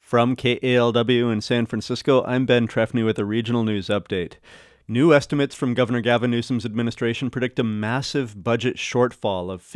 From KALW in San Francisco, I'm Ben Trefny with a regional news update. New estimates from Governor Gavin Newsom's administration predict a massive budget shortfall of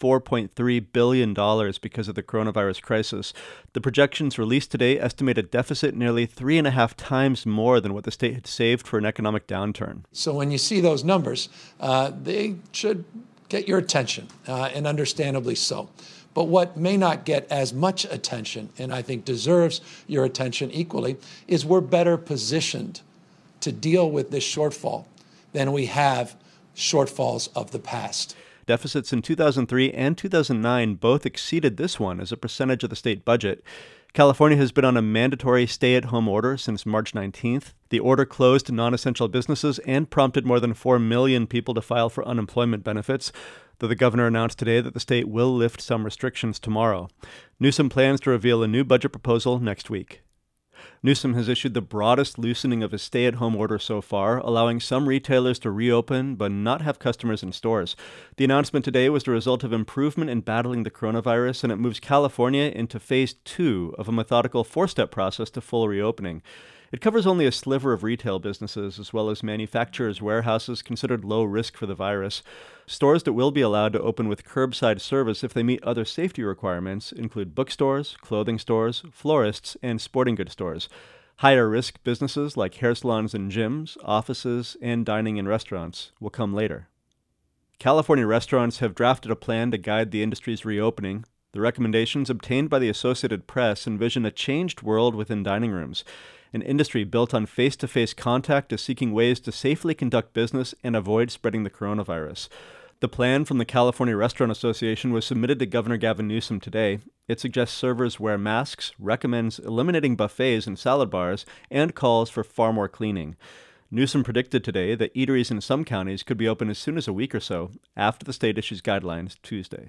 $54.3 billion because of the coronavirus crisis. The projections released today estimate a deficit nearly 3.5 times more than what the state had saved for an economic downturn. So when you see those numbers, they should get your attention, and understandably so. But what may not get as much attention, and I think deserves your attention equally, is we're better positioned to deal with this shortfall than we have shortfalls of the past. Deficits in 2003 and 2009 both exceeded this one as a percentage of the state budget. California has been on a mandatory stay-at-home order since March 19th. The order closed non-essential businesses and prompted more than 4 million people to file for unemployment benefits, though the governor announced today that the state will lift some restrictions tomorrow. Newsom plans to reveal a new budget proposal next week. Newsom has issued the broadest loosening of his stay-at-home order so far, allowing some retailers to reopen but not have customers in stores. The announcement today was the result of improvement in battling the coronavirus, and it moves California into phase 2 of a methodical 4-step process to full reopening. It covers only a sliver of retail businesses, as well as manufacturers' warehouses considered low risk for the virus. Stores that will be allowed to open with curbside service if they meet other safety requirements include bookstores, clothing stores, florists, and sporting goods stores. Higher risk businesses like hair salons and gyms, offices, and dining and restaurants will come later. California restaurants have drafted a plan to guide the industry's reopening. The recommendations obtained by the Associated Press envision a changed world within dining rooms. An industry built on face-to-face contact is seeking ways to safely conduct business and avoid spreading the coronavirus. The plan from the California Restaurant Association was submitted to Governor Gavin Newsom today. It suggests servers wear masks, recommends eliminating buffets and salad bars, and calls for far more cleaning. Newsom predicted today that eateries in some counties could be open as soon as a week or so after the state issues guidelines Tuesday.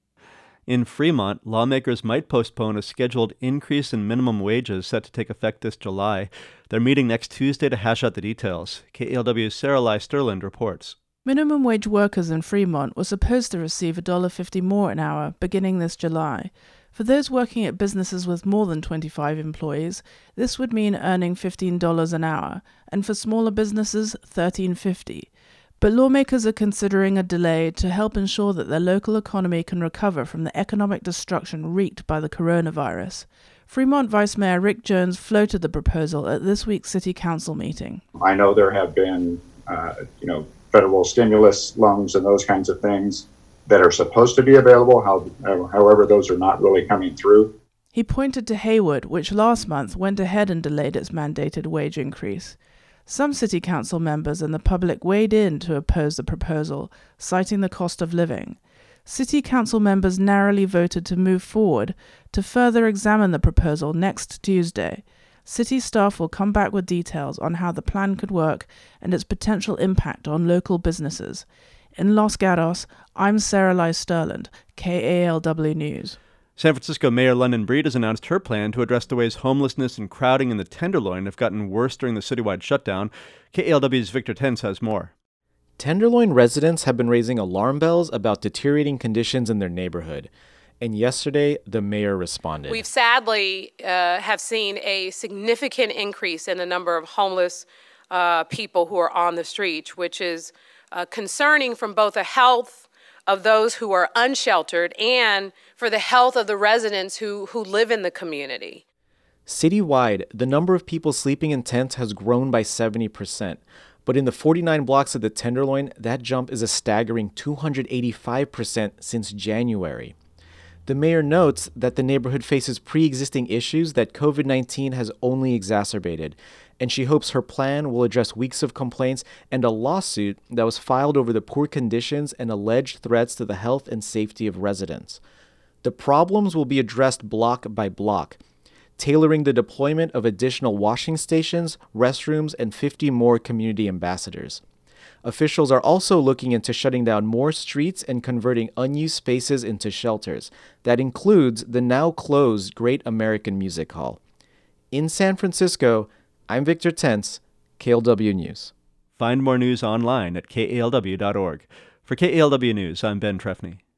In Fremont, lawmakers might postpone a scheduled increase in minimum wages set to take effect this July. They're meeting next Tuesday to hash out the details. KALW's Sarah-Lai Sterland reports. Minimum wage workers in Fremont were supposed to receive $1.50 more an hour beginning this July. For those working at businesses with more than 25 employees, this would mean earning $15 an hour, and for smaller businesses, $13.50. But lawmakers are considering a delay to help ensure that their local economy can recover from the economic destruction wreaked by the coronavirus. Fremont Vice Mayor Rick Jones floated the proposal at this week's City Council meeting. I know there have been, federal stimulus loans and those kinds of things that are supposed to be available. However, those are not really coming through. He pointed to Hayward, which last month went ahead and delayed its mandated wage increase. Some city council members and the public weighed in to oppose the proposal, citing the cost of living. City council members narrowly voted to move forward to further examine the proposal next Tuesday. City staff will come back with details on how the plan could work and its potential impact on local businesses. In Los Gatos, I'm Sarah-Lai Sterland, KALW News. San Francisco Mayor London Breed has announced her plan to address the ways homelessness and crowding in the Tenderloin have gotten worse during the citywide shutdown. KALW's Victor Tenz has more. Tenderloin residents have been raising alarm bells about deteriorating conditions in their neighborhood. And yesterday, the mayor responded. We've sadly have seen a significant increase in the number of homeless people who are on the streets, which is concerning from both the health of those who are unsheltered and for the health of the residents who live in the community. Citywide, the number of people sleeping in tents has grown by 70%. But in the 49 blocks of the Tenderloin, that jump is a staggering 285% since January. The mayor notes that the neighborhood faces pre-existing issues that COVID-19 has only exacerbated, and she hopes her plan will address weeks of complaints and a lawsuit that was filed over the poor conditions and alleged threats to the health and safety of residents. The problems will be addressed block by block, tailoring the deployment of additional washing stations, restrooms, and 50 more community ambassadors. Officials are also looking into shutting down more streets and converting unused spaces into shelters. That includes the now closed Great American Music Hall. In San Francisco, I'm Victor Tenz, KALW News. Find more news online at kalw.org. For KALW News, I'm Ben Trefny.